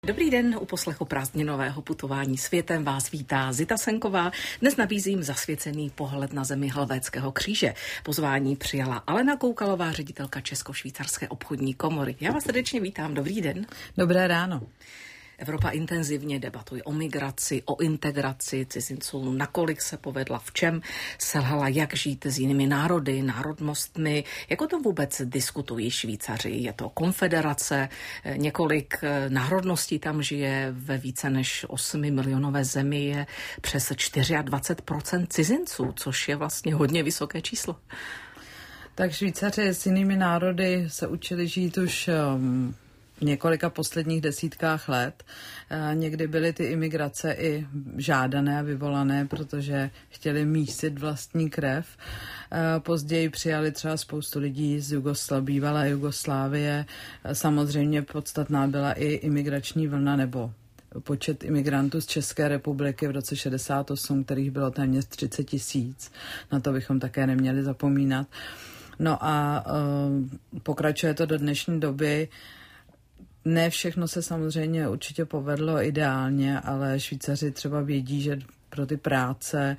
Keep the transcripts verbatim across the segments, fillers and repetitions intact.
Dobrý den, u poslechu prázdninového putování světem vás vítá Zita Senková. Dnes nabízím zasvěcený pohled na zemi Helvétského kříže. Pozvání přijala Alena Koukalová, ředitelka Česko-švýcarské obchodní komory. Já vás srdečně vítám, dobrý den. Dobré ráno. Evropa intenzivně debatuje o migraci, o integraci cizinců, nakolik se povedla, v čem selhala, jak žít s jinými národy, národnostmi. Jak o tom vůbec diskutují Švýcaři? Je to konfederace, několik národností tam žije, ve více než osmi milionové zemi je přes dvacet čtyři procent cizinců, což je vlastně hodně vysoké číslo. Tak Švýcaři s jinými národy se učili žít už um... několika posledních desítkách let. Někdy byly ty imigrace i žádané a vyvolané, protože chtěli mísit vlastní krev. Později přijali třeba spoustu lidí z Jugosla, bývalé Jugoslávie. Samozřejmě podstatná byla i imigrační vlna nebo počet imigrantů z České republiky v roce šedesát osm, kterých bylo téměř třicet tisíc. Na to bychom také neměli zapomínat. No a uh, pokračuje to do dnešní doby. Ne všechno se samozřejmě určitě povedlo ideálně, ale Švýcaři třeba vědí, že pro ty práce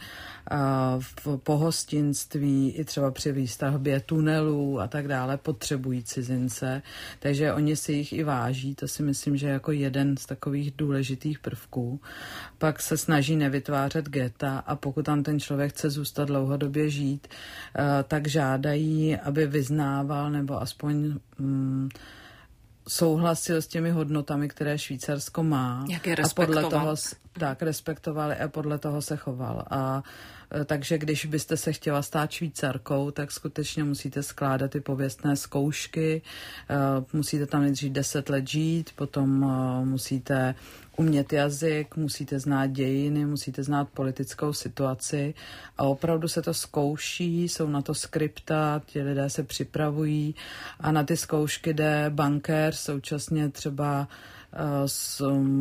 v pohostinství i třeba při výstavbě tunelů a tak dále potřebují cizince, takže oni si jich i váží, to si myslím, že je jako jeden z takových důležitých prvků. Pak se snaží nevytvářet geta a pokud tam ten člověk chce zůstat dlouhodobě žít, tak žádají, aby vyznával nebo aspoň mm, souhlasil s těmi hodnotami, které Švýcarsko má. Jak je a podle toho tak respektovali a podle toho se choval. A takže když byste se chtěla stát Švýcarkou, tak skutečně musíte skládat ty pověstné zkoušky, musíte tam nejdřív deset let žít, potom musíte umět jazyk, musíte znát dějiny, musíte znát politickou situaci a opravdu se to zkouší, jsou na to skripta, ti lidé se připravují a na ty zkoušky jde bankér, současně třeba s,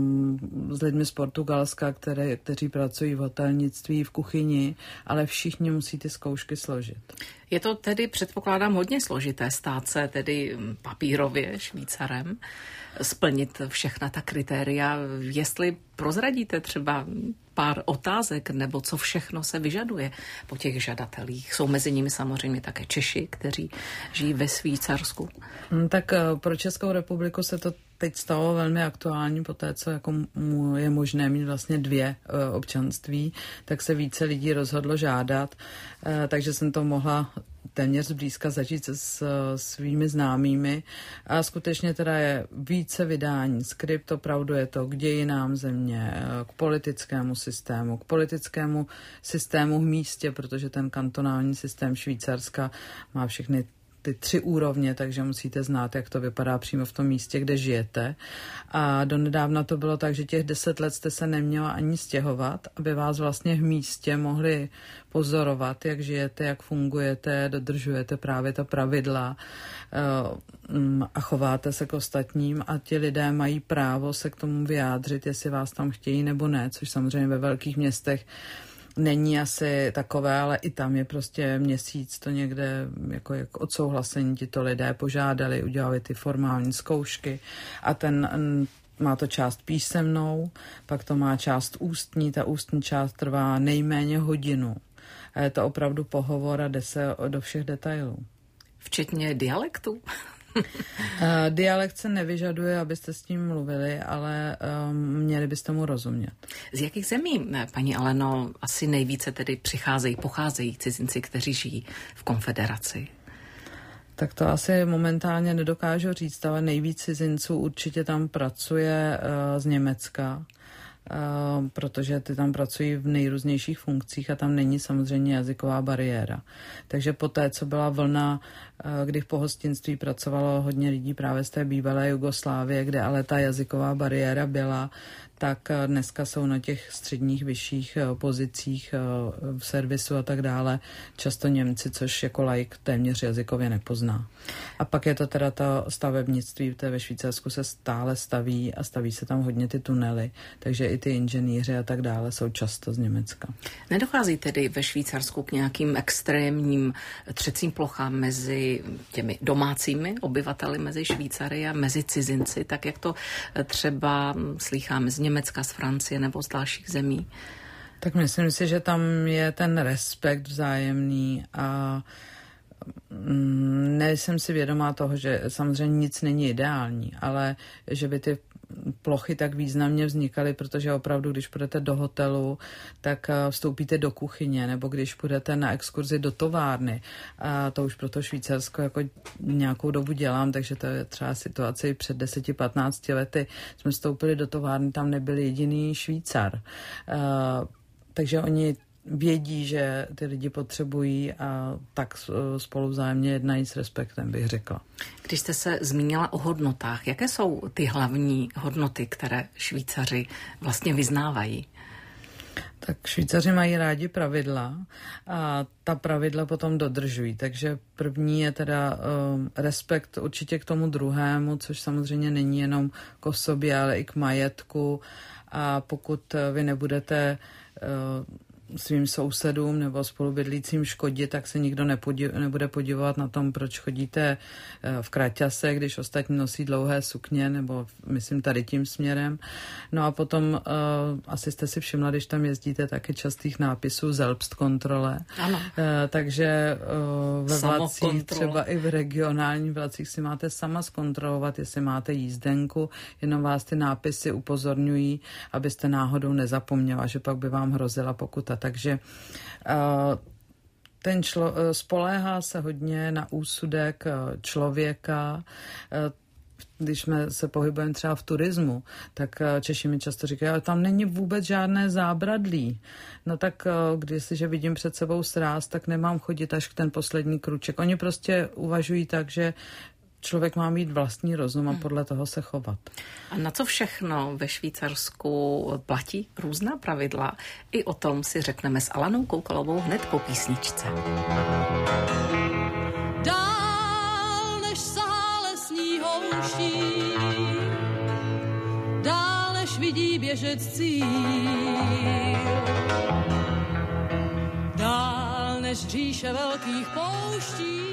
s lidmi z Portugalska, které, kteří pracují v hotelnictví, v kuchyni, ale všichni musí ty zkoušky složit. Je to tedy, předpokládám, hodně složité stát se tedy papírově Švýcarem, splnit všechna ta kritéria. Jestli prozradíte třeba pár otázek, nebo co všechno se vyžaduje po těch žadatelích. Jsou mezi nimi samozřejmě také Češi, kteří žijí ve Švýcarsku. Tak pro Českou republiku se to teď stalo velmi aktuální po té, co jako je možné mít vlastně dvě občanství, tak se více lidí rozhodlo žádat, takže jsem to mohla téměř zblízka zažít s svými známými a skutečně teda je více vydání. Skript opravdu je to k dějinám země, k politickému systému, k politickému systému v místě, protože ten kantonální systém Švýcarska má všechny ty tři úrovně, takže musíte znát, jak to vypadá přímo v tom místě, kde žijete. A donedávna to bylo tak, že těch deset let jste se neměla ani stěhovat, aby vás vlastně v místě mohli pozorovat, jak žijete, jak fungujete, dodržujete právě ta pravidla a chováte se k ostatním a ti lidé mají právo se k tomu vyjádřit, jestli vás tam chtějí nebo ne, což samozřejmě ve velkých městech není asi takové, ale i tam je prostě měsíc to někde jako, jako odsouhlasení tito lidé požádali, udělali ty formální zkoušky a ten má to část písemnou, pak to má část ústní, ta ústní část trvá nejméně hodinu. A je to opravdu pohovor a jde se do všech detailů. Včetně dialektu? Dialekt se nevyžaduje, abyste s tím mluvili, ale um, měli byste mu rozumět. Z jakých zemí, paní Aleno, asi nejvíce tedy přicházejí, pocházejí cizinci, kteří žijí v konfederaci? Tak to asi momentálně nedokážu říct, ale nejvíc cizinců určitě tam pracuje uh, z Německa. Uh, protože ty tam pracují v nejrůznějších funkcích a tam není samozřejmě jazyková bariéra. Takže poté, co byla vlna, uh, kdy v pohostinství pracovalo hodně lidí právě z té bývalé Jugoslávie, kde ale ta jazyková bariéra byla, tak dneska jsou na těch středních vyšších pozicích v servisu a tak dále často Němci, což jako laik téměř jazykově nepozná. A pak je to teda to stavebnictví, to ve Švýcarsku se stále staví a staví se tam hodně ty tunely, takže i ty inženýři a tak dále jsou často z Německa. Nedochází tedy ve Švýcarsku k nějakým extrémním třecím plochám mezi těmi domácími obyvateli, mezi Švýcary a mezi cizinci, tak jak to třeba slýcháme z Německa, z Francie nebo z dalších zemí? Tak myslím si, že tam je ten respekt vzájemný a nejsem si vědomá toho, že samozřejmě nic není ideální, ale že by ty plochy tak významně vznikaly, protože opravdu, když půjdete do hotelu, tak vstoupíte do kuchyně, nebo když půjdete na exkurzi do továrny. A to už pro to Švýcarsko jako nějakou dobu dělám, takže to je třeba situace před deseti patnácti lety. Jsme vstoupili do továrny, tam nebyl jediný Švýcar. Takže oni vědí, že ty lidi potřebují a tak spolu vzájemně jednají s respektem, bych řekla. Když jste se zmínila o hodnotách, jaké jsou ty hlavní hodnoty, které Švýcaři vlastně vyznávají? Tak Švýcaři mají rádi pravidla a ta pravidla potom dodržují. Takže první je teda uh, respekt určitě k tomu druhému, což samozřejmě není jenom k sobě, ale i k majetku. A pokud vy nebudete uh, svým sousedům nebo spolubydlícím škodit, tak se nikdo nepodiv, nebude podívat na tom, proč chodíte v kraťase, když ostatní nosí dlouhé sukně, nebo myslím tady tím směrem. No a potom uh, asi jste si všimla, když tam jezdíte, taky častých nápisů Selbstkontrole. Ano. Uh, takže uh, ve vlacích, třeba i v regionálních vlacích si máte sama zkontrolovat, jestli máte jízdenku, jenom vás ty nápisy upozorňují, abyste náhodou nezapomněla, že pak by vám hrozila pokuta. Takže uh, ten člo, uh, spoléhá se hodně na úsudek uh, člověka. Uh, když jsme se pohybujeme třeba v turismu, tak uh, Češi mi často říkají, ale tam není vůbec žádné zábradlí. No tak uh, když si, že vidím před sebou sráz, tak nemám chodit až k ten poslední kruček. Oni prostě uvažují tak, že člověk má mít vlastní rozum a podle toho se chovat. A na co všechno ve Švýcarsku platí různá pravidla? I o tom si řekneme s Alanou Koukalovou hned po písničce. Dál než sahá lesní houští, dál než vidí běžec cíl, dál než říše velkých pouští.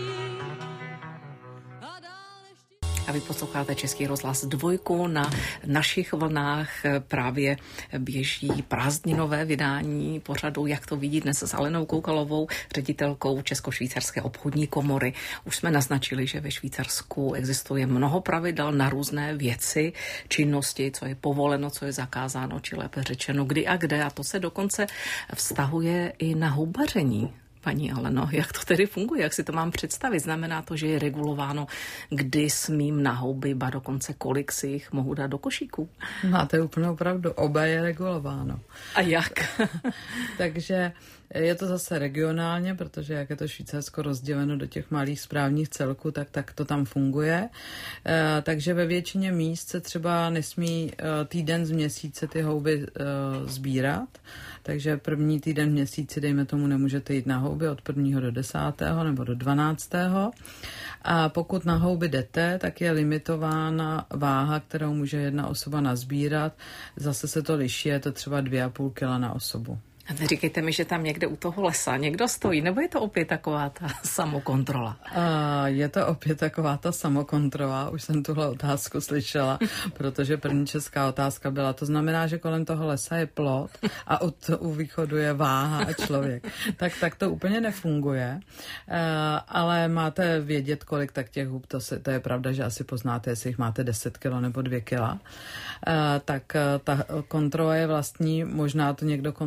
A vy posloucháte Český rozhlas dvojku. Na našich vlnách právě běží prázdninové vydání pořadu Jak to vidí dnes s Alenou Koukalovou, ředitelkou Česko-švýcarské obchodní komory. Už jsme naznačili, že ve Švýcarsku existuje mnoho pravidel na různé věci, činnosti, co je povoleno, co je zakázáno, či lépe řečeno kdy a kde. A to se dokonce vztahuje i na houbaření. Paní Aleno, jak to tedy funguje? Jak si to mám představit? Znamená to, že je regulováno, kdy smím na houby, ba dokonce kolik si jich mohu dát do košíku? Máte úplnou pravdu, oba je regulováno. A jak? Takže je to zase regionálně, protože jak je to Švýcarsko rozděleno do těch malých správních celků, tak, tak to tam funguje. E, takže ve většině míst se třeba nesmí e, týden z měsíce ty houby e, sbírat. Takže první týden v měsíci, dejme tomu, nemůžete jít na houby od prvního do desátého nebo do dvanáctého. A pokud na houby jdete, tak je limitována váha, kterou může jedna osoba nazbírat. Zase se to liší, je to třeba dvě a půl kila na osobu. A neříkejte mi, že tam někde u toho lesa někdo stojí, nebo je to opět taková ta samokontrola? A je to opět taková ta samokontrola, už jsem tuhle otázku slyšela, protože první česká otázka byla, to znamená, že kolem toho lesa je plot a od, u východu je váha a člověk. Tak, tak to úplně nefunguje, ale máte vědět, kolik tak těch hub, to, se, to je pravda, že asi poznáte, jestli jich máte deset kilo nebo dvě kila, tak ta kontrola je vlastní, možná to někdo kontroluje na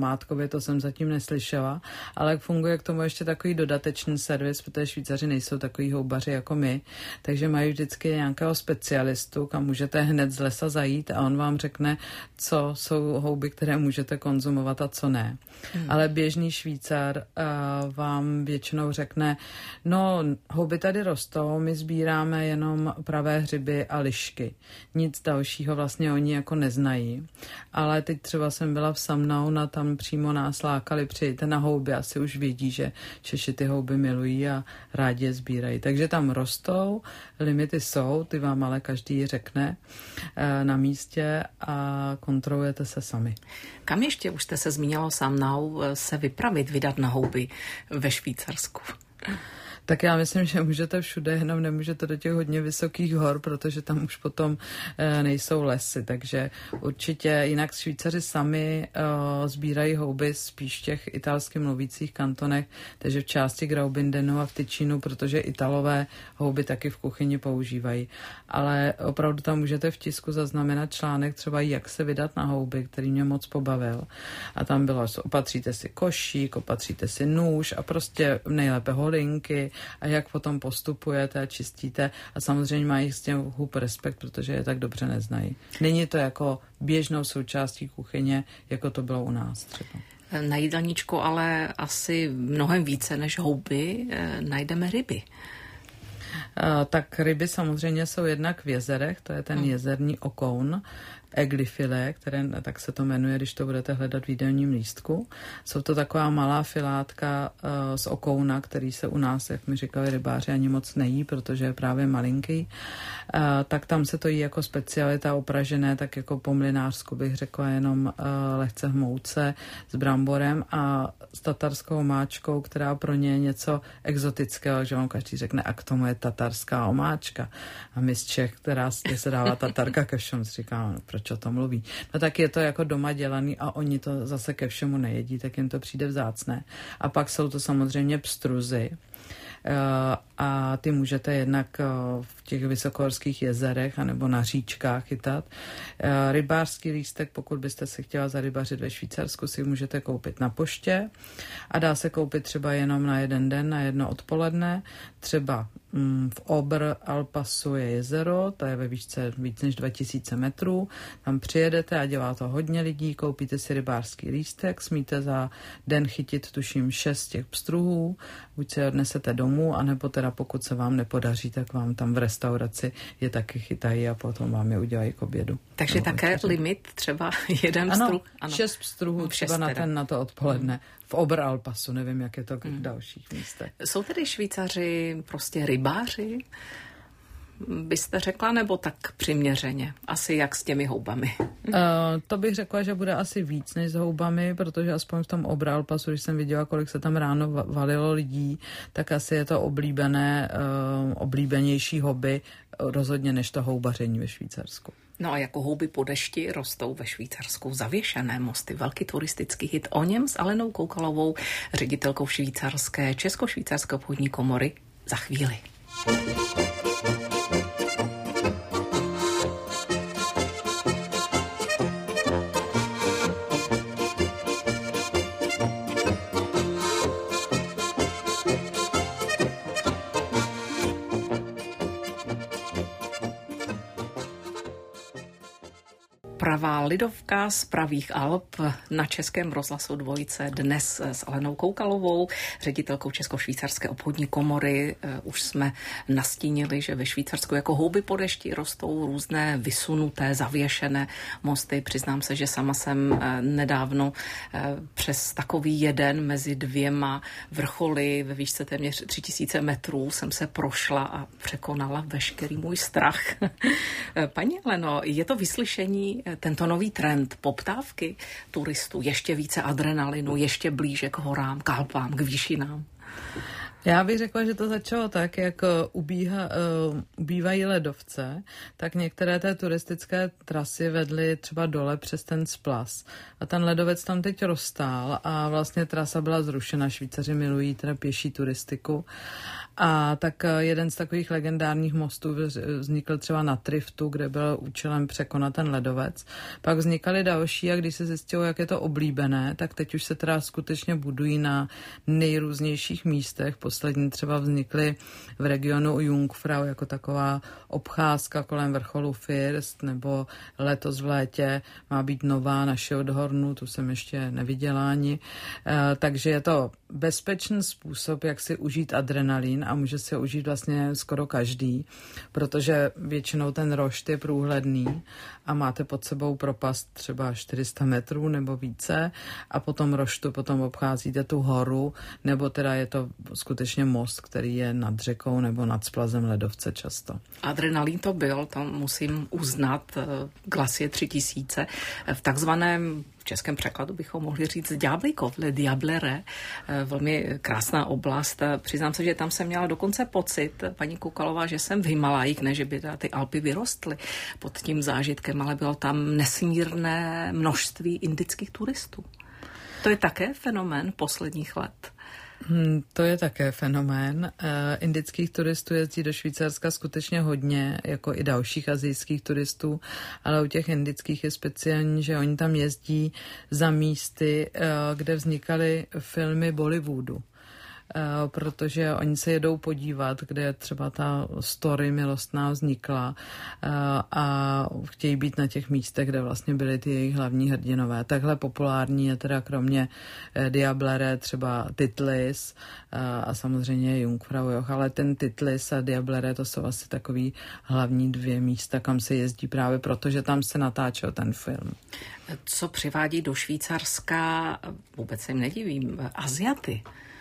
namátkově, to jsem zatím neslyšela, ale funguje k tomu ještě takový dodatečný servis, protože Švýcaři nejsou takový houbaři jako my, takže mají vždycky nějakého specialistu, kam můžete hned z lesa zajít a on vám řekne, co jsou houby, které můžete konzumovat a co ne. Hmm. Ale běžný Švýcar uh, vám většinou řekne, no houby tady rostou, my sbíráme jenom pravé hřiby a lišky. Nic dalšího vlastně oni jako neznají. Ale teď třeba jsem byla v Samnaun a tam přímo nás lákali, přijďte na houby, asi už vědí, že Češi ty houby milují a rádi je sbírají. Takže tam rostou, limity jsou, ty vám ale každý řekne uh, na místě a kontrolujete se sami. Kam ještě, už jste se zmínila Samnau, se vypravit, vydat na houby ve Švýcarsku? Tak já myslím, že můžete všude, jenom nemůžete do těch hodně vysokých hor, protože tam už potom e, nejsou lesy, takže určitě jinak Švýcaři sami e, sbírají houby spíš v těch italsky mluvících kantonech, takže v části Graubündenu a v Ticínu, protože Italové houby taky v kuchyni používají. Ale opravdu tam můžete v tisku zaznamenat článek třeba jak se vydat na houby, který mě moc pobavil. A tam bylo, opatříte si košík, opatříte si nůž a prostě nejlépe holinky, a jak potom postupujete a čistíte a samozřejmě mají s těm hub respekt, protože je tak dobře neznají. Není to jako běžnou součástí kuchyně, jako to bylo u nás třeba. Na jídelníčku ale asi mnohem více než houby najdeme ryby. Uh, tak ryby samozřejmě jsou jednak v jezerech, to je ten hmm. jezerní okoun, eglyfilé, které tak se to jmenuje, když to budete hledat v jídelním lístku. Jsou to taková malá filátka uh, z okouna, který se u nás, jak mi říkali rybáři, ani moc nejí, protože je právě malinký. Uh, tak tam se to jí jako specialita opražené, tak jako po mlynářsku bych řekla jenom uh, lehce v mouce s bramborem a s tatarskou omáčkou, která pro ně je něco exotického, že vám každý řekne, a k tomu je tatarská omáčka. A my z Čech, která se dává tatarka ke všemu, říkáme, proč o tom mluví. No tak je to jako doma dělaný a oni to zase ke všemu nejedí, tak jim to přijde vzácné. A pak jsou to samozřejmě pstruzy. A ty můžete jednak v těch vysokohorských jezerech anebo na říčkách chytat. Rybářský lístek, pokud byste se chtěla zarybařit ve Švýcarsku, si můžete koupit na poště a dá se koupit třeba jenom na jeden den, na jedno odpoledne. Třeba v Oberalpasu je jezero, to je ve výšce víc než dva tisíce metrů. Tam přijedete a dělá to hodně lidí, koupíte si rybářský lístek, smíte za den chytit tuším šest těch pstruhů, buď se je odnesete domů, anebo teda pokud se vám nepodaří, tak vám tam v restauraci je taky chytají a potom vám je udělají k obědu. Takže také večeře. Limit třeba jeden ano, pstruh? Ano, šest pstruhů třeba na, ten, na to odpoledne. V Oberalpasu, nevím, jak je to v dalších místech. Jsou tedy Švýcaři prostě rybáři, byste řekla, nebo tak přiměřeně? Asi jak s těmi houbami? Uh, to bych řekla, že bude asi víc než s houbami, protože aspoň v tom Oberalpasu, když jsem viděla, kolik se tam ráno valilo lidí, tak asi je to oblíbené, uh, oblíbenější hobby rozhodně než to houbaření ve Švýcarsku. No a jako houby po dešti rostou ve Švýcarsku zavěšené mosty. Velký turistický hit, o něm s Alenou Koukalovou, ředitelkou švýcarské Česko-švýcarské obchodní komory, za chvíli. Pravá lidovka z pravých Alp na Českém rozhlasu Dvojice dnes s Alenou Koukalovou, ředitelkou Česko-švýcarské obchodní komory. Už jsme nastínili, že ve Švýcarsku jako houby po dešti rostou různé vysunuté, zavěšené mosty. Přiznám se, že sama jsem nedávno přes takový jeden mezi dvěma vrcholy ve výšce téměř tři tisíce metrů jsem se prošla a překonala veškerý můj strach. Paní Aleno, je to vyslyšení tento nový trend poptávky turistů, ještě více adrenalinu, ještě blíže k horám, k Alpám, k výšinám? Já bych řekla, že to začalo tak, jak ubíha, uh, ubývají ledovce, tak některé té turistické trasy vedly třeba dole přes ten splas. A ten ledovec tam teď roztál a vlastně trasa byla zrušena. Švýcaři milují teda pěší turistiku. A tak jeden z takových legendárních mostů vznikl třeba na Triftu, kde byl účelem překonat ten ledovec. Pak vznikaly další a když se zjistilo, jak je to oblíbené, tak teď už se teda skutečně budují na nejrůznějších místech. Poslední třeba vznikly v regionu Jungfrau jako taková obcházka kolem vrcholu First, nebo letos v létě má být nová na Schildhornu, tu jsem ještě neviděla ani. E, takže je to bezpečný způsob, jak si užít adrenalin a může si ho užít vlastně skoro každý, protože většinou ten rošt je průhledný a máte pod sebou propast třeba čtyři sta metrů nebo více a potom roštu potom obcházíte tu horu, nebo teda je to skutečně most, který je nad řekou nebo nad splazem ledovce často. Adrenalin to byl, to musím uznat, Glacier tři tisíce, v takzvaném v českém překladu bychom mohli říct Ďáblíkov, Le Diablere, velmi krásná oblast. Přiznám se, že tam jsem měla dokonce pocit, paní Kukalová, že jsem v Himalajích, ne, že by ty Alpy vyrostly pod tím zážitkem, ale bylo tam nesmírné množství indických turistů. To je také fenomén posledních let. Hmm, to je také fenomén. E, indických turistů jezdí do Švýcarska skutečně hodně, jako i dalších asijských turistů, ale u těch indických je speciální, že oni tam jezdí za místy, e, kde vznikaly filmy Bollywoodu. Uh, protože oni se jedou podívat, kde třeba ta story milostná vznikla uh, a chtějí být na těch místech, kde vlastně byly ty jejich hlavní hrdinové. Takhle populární je teda kromě uh, Diablere třeba Titlis uh, a samozřejmě Jungfrau Joch, ale ten Titlis a Diablere to jsou asi takový hlavní dvě místa, kam se jezdí právě proto, že tam se natáčel ten film. Co přivádí do Švýcarska, vůbec se jim nedivím, Asiaty.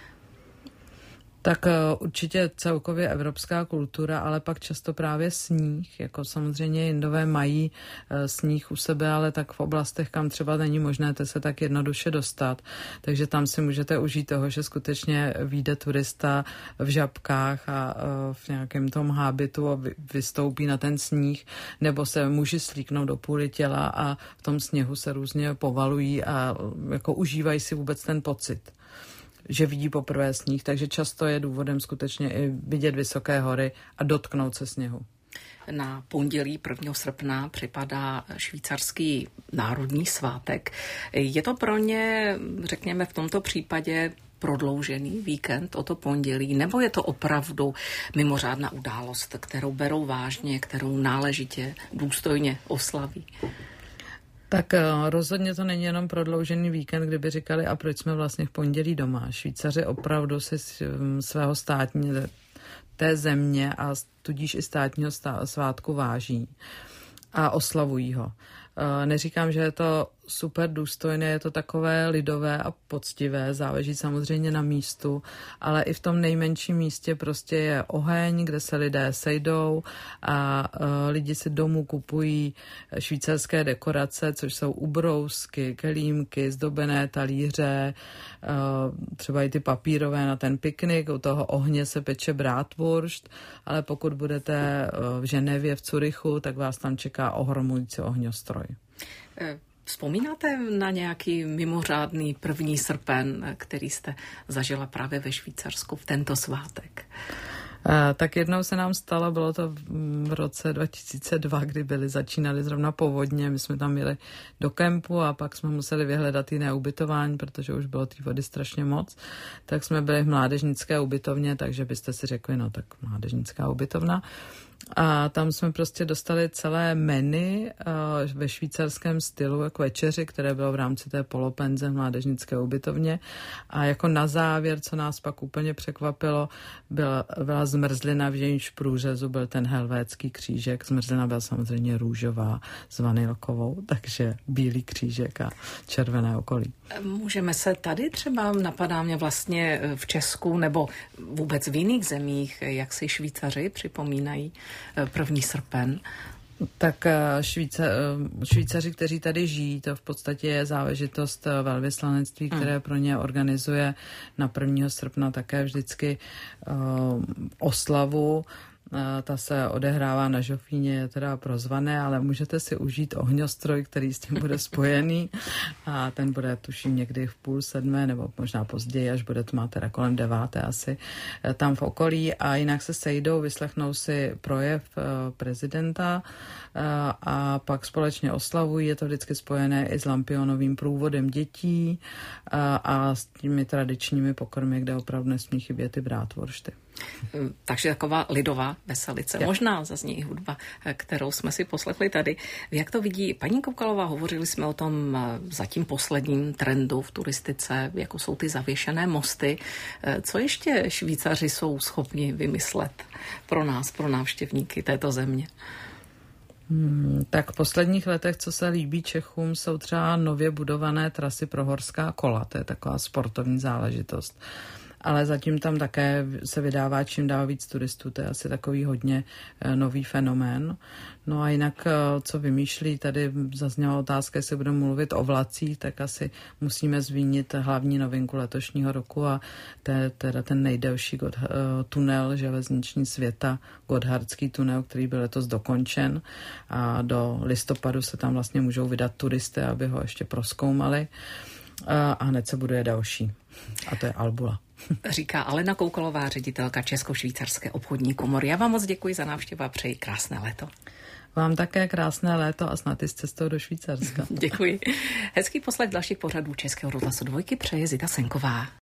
Tak určitě celkově evropská kultura, ale pak často právě sníh, jako samozřejmě Indové mají sníh u sebe, ale tak v oblastech, kam třeba není možné se tak jednoduše dostat. Takže tam si můžete užít toho, že skutečně vyjde turista v žabkách a v nějakém tom hábitu a vystoupí na ten sníh, nebo se muži slíknou do půly těla a v tom sněhu se různě povalují a jako užívají si vůbec ten pocit, že vidí poprvé sníh, takže často je důvodem skutečně i vidět vysoké hory a dotknout se sněhu. Na pondělí prvního srpna připadá švýcarský národní svátek. Je to pro ně, řekněme v tomto případě, prodloužený víkend o to pondělí, nebo je to opravdu mimořádná událost, kterou berou vážně, kterou náležitě, důstojně oslaví? Tak rozhodně to není jenom prodloužený víkend, kdyby říkali, a proč jsme vlastně v pondělí doma. Švýcaři opravdu si svého státní té země a tudíž i státního svátku váží a oslavují ho. Neříkám, že je to super důstojné, je to takové lidové a poctivé, záleží samozřejmě na místu, ale i v tom nejmenším místě prostě je oheň, kde se lidé sejdou a uh, lidi si domů kupují švýcarské dekorace, což jsou ubrousky, kelímky, zdobené talíře, uh, třeba i ty papírové na ten piknik, u toho ohně se peče bratwurst, ale pokud budete uh, v Ženevě, v Curychu, tak vás tam čeká ohromující ohňostroj. Vzpomínáte na nějaký mimořádný první srpen, který jste zažila právě ve Švýcarsku v tento svátek? Tak jednou se nám stalo, bylo to v roce dva tisíce dva, kdy byly, začínaly zrovna povodně, my jsme tam jeli do kempu a pak jsme museli vyhledat jiné ubytování, protože už bylo té vody strašně moc, tak jsme byli v mládežnické ubytovně, takže byste si řekli, no tak mládežnická ubytovna. A tam jsme prostě dostali celé menu uh, ve švýcarském stylu, jako večeři, které bylo v rámci té polopenze v mládežnické ubytovně. A jako na závěr, co nás pak úplně překvapilo, byla, byla zmrzlina, v jejímž průřezu byl ten helvétský křížek. Zmrzlina byla samozřejmě růžová s vanilkovou, takže bílý křížek a červené okolí. Můžeme se tady třeba, napadá mě vlastně v Česku nebo vůbec v jiných zemích, jak si Švýcaři připomínají první srpen? Tak Švýca, Švýcaři, kteří tady žijí, to v podstatě je záležitost velvyslanectví, které pro ně organizuje na prvního srpna také vždycky uh, oslavu. Ta se odehrává na Žofíně, je teda prozvané, ale můžete si užít ohňostroj, který s tím bude spojený a ten bude tuším někdy v půl sedmé nebo možná později, až bude tma, teda kolem deváté asi tam v okolí a jinak se sejdou, vyslechnou si projev prezidenta a pak společně oslavují. Je to vždycky spojené i s lampionovým průvodem dětí a, a s těmi tradičními pokrmy, kde opravdu nesmí chybět i brátvoršty. Takže taková lidová veselice. Je. Možná zazní i hudba, kterou jsme si poslechli tady. Jak to vidí paní Koukalová? Hovořili jsme o tom zatím posledním trendu v turistice, jako jsou ty zavěšené mosty. Co ještě Švýcaři jsou schopni vymyslet pro nás, pro návštěvníky této země? Hmm, tak v posledních letech, co se líbí Čechům, jsou třeba nově budované trasy pro horská kola. To je taková sportovní záležitost. Ale zatím tam také se vydává čím dál víc turistů, to je asi takový hodně nový fenomén. No a jinak, co vymýšlí, tady zazněla otázka, jestli budeme mluvit o vlacích, tak asi musíme zmínit hlavní novinku letošního roku a to je teda ten nejdelší God, tunel železniční světa, Gotthardský tunel, který byl letos dokončen a do listopadu se tam vlastně můžou vydat turisty, aby ho ještě prozkoumali a hned se buduje další a to je Albula. Říká Alena Koukalová, ředitelka Česko-švýcarské obchodní komory. Já vám moc děkuji za návštěvu a přeji krásné léto. Vám také krásné léto a snad i s cestou do Švýcarska. Děkuji. Hezký poslech dalších pořadů Českého rozhlasu Dvojky přeje Zita Senková.